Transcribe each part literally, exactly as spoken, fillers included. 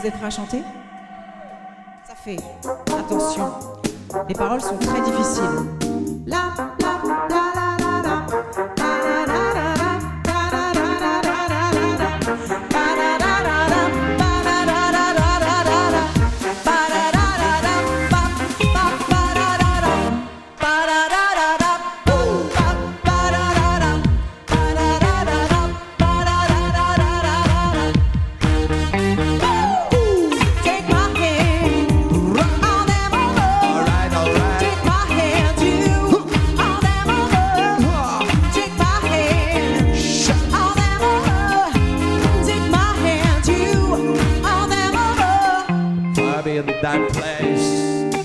Vous êtes prêts à chanter? Ça fait. Attention. Les paroles sont très difficiles. La, la, la, la, la, la. In that place.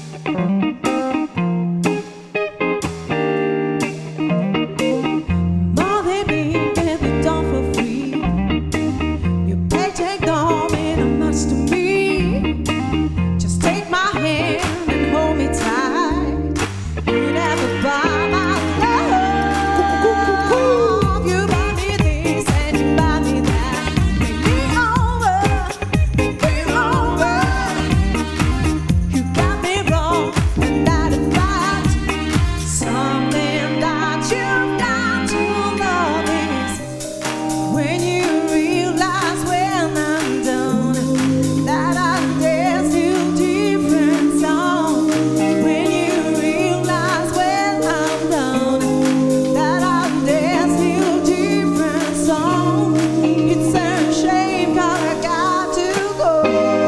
More than being get it done for free. Your paycheck don't mean much to me. Just take my hand and hold me tight. You never buy my love. You buy me this and you buy me that. Make me over, make me over. You got me wrong, and that is right. Something that you've got to love is when you realize when I'm done that I dance to different songs. When you realize when I'm done that I dance to different songs. It's a shame 'cause I got to go.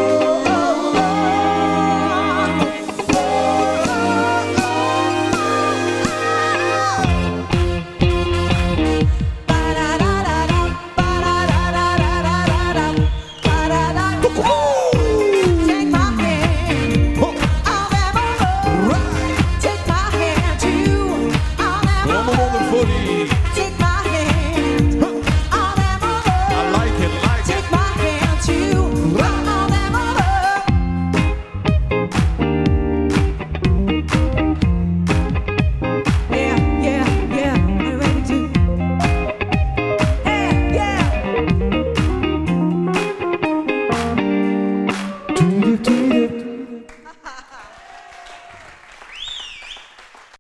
Take my hand, I'll never know. Take my hand too, I'll never Come on, the footy. take my hand, I'll never know. I like it, like it. Take my hand too, I'll never know. Yeah, yeah, yeah, I'm ready to. Hey, yeah. Do, do, do, do.